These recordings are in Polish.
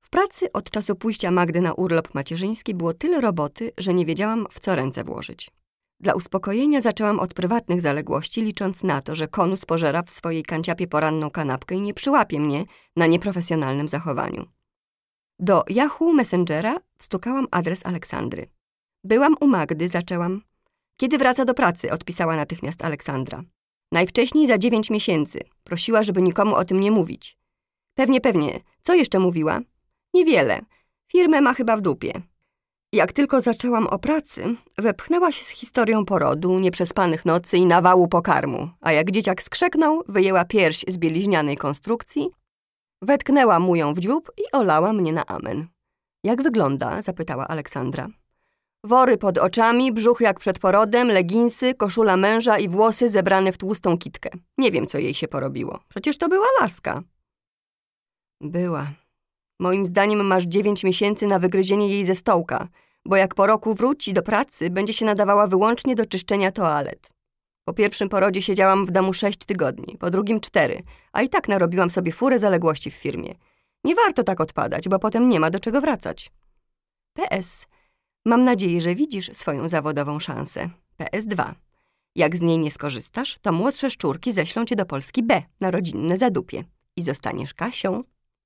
W pracy od czasu pójścia Magdy na urlop macierzyński było tyle roboty, że nie wiedziałam, w co ręce włożyć. Dla uspokojenia zaczęłam od prywatnych zaległości, licząc na to, że Konus pożera w swojej kanciapie poranną kanapkę i nie przyłapie mnie na nieprofesjonalnym zachowaniu. Do Yahoo Messengera wstukałam adres Aleksandry. Byłam u Magdy, zaczęłam. Kiedy wraca do pracy, odpisała natychmiast Aleksandra. Najwcześniej za 9 miesięcy. Prosiła, żeby nikomu o tym nie mówić. Pewnie. Co jeszcze mówiła? Niewiele. Firmę ma chyba w dupie. Jak tylko zaczęłam o pracy, wepchnęła się z historią porodu, nieprzespanych nocy i nawału pokarmu, a jak dzieciak skrzeknął, wyjęła pierś z bieliźnianej konstrukcji, wetknęła mu ją w dziób i olała mnie na amen. Jak wygląda? Zapytała Aleksandra. Wory pod oczami, brzuch jak przed porodem, leginsy, koszula męża i włosy zebrane w tłustą kitkę. Nie wiem, co jej się porobiło. Przecież to była laska. Była. Moim zdaniem masz 9 miesięcy na wygryzienie jej ze stołka, bo jak po roku wróci do pracy, będzie się nadawała wyłącznie do czyszczenia toalet. Po pierwszym porodzie siedziałam w domu 6 tygodni, po drugim 4, a i tak narobiłam sobie furę zaległości w firmie. Nie warto tak odpadać, bo potem nie ma do czego wracać. PS. Mam nadzieję, że widzisz swoją zawodową szansę. PS2. Jak z niej nie skorzystasz, to młodsze szczurki ześlą cię do Polski B na rodzinne zadupie i zostaniesz Kasią.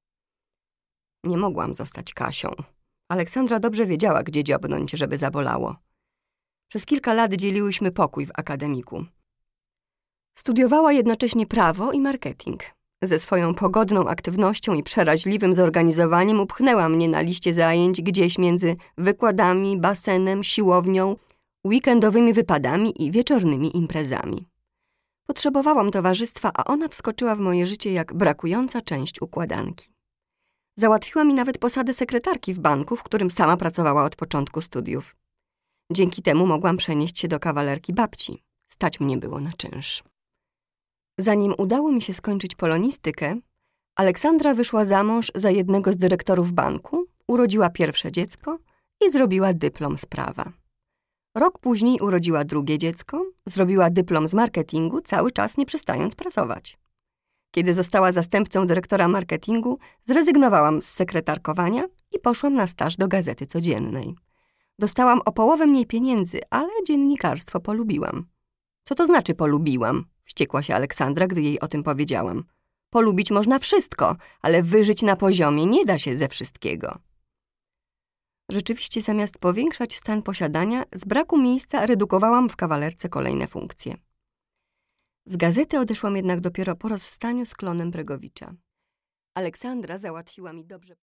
Nie mogłam zostać Kasią. Aleksandra dobrze wiedziała, gdzie dziobnąć, żeby zabolało. Przez kilka lat dzieliłyśmy pokój w akademiku. Studiowała jednocześnie prawo i marketing. Ze swoją pogodną aktywnością i przeraźliwym zorganizowaniem upchnęła mnie na liście zajęć gdzieś między wykładami, basenem, siłownią, weekendowymi wypadami i wieczornymi imprezami. Potrzebowałam towarzystwa, a ona wskoczyła w moje życie jak brakująca część układanki. Załatwiła mi nawet posadę sekretarki w banku, w którym sama pracowała od początku studiów. Dzięki temu mogłam przenieść się do kawalerki babci. Stać mnie było na czynsz. Zanim udało mi się skończyć polonistykę, Aleksandra wyszła za mąż za jednego z dyrektorów banku, urodziła pierwsze dziecko i zrobiła dyplom z prawa. Rok później urodziła drugie dziecko, zrobiła dyplom z marketingu, cały czas nie przestając pracować. Kiedy została zastępcą dyrektora marketingu, zrezygnowałam z sekretarkowania i poszłam na staż do Gazety Codziennej. Dostałam o połowę mniej pieniędzy, ale dziennikarstwo polubiłam. Co to znaczy polubiłam? Wściekła się Aleksandra, gdy jej o tym powiedziałam. Polubić można wszystko, ale wyżyć na poziomie nie da się ze wszystkiego. Rzeczywiście zamiast powiększać stan posiadania, z braku miejsca redukowałam w kawalerce kolejne funkcje. Z gazety odeszłam jednak dopiero po rozstaniu z klonem Bregowicza. Aleksandra załatwiła mi dobrze...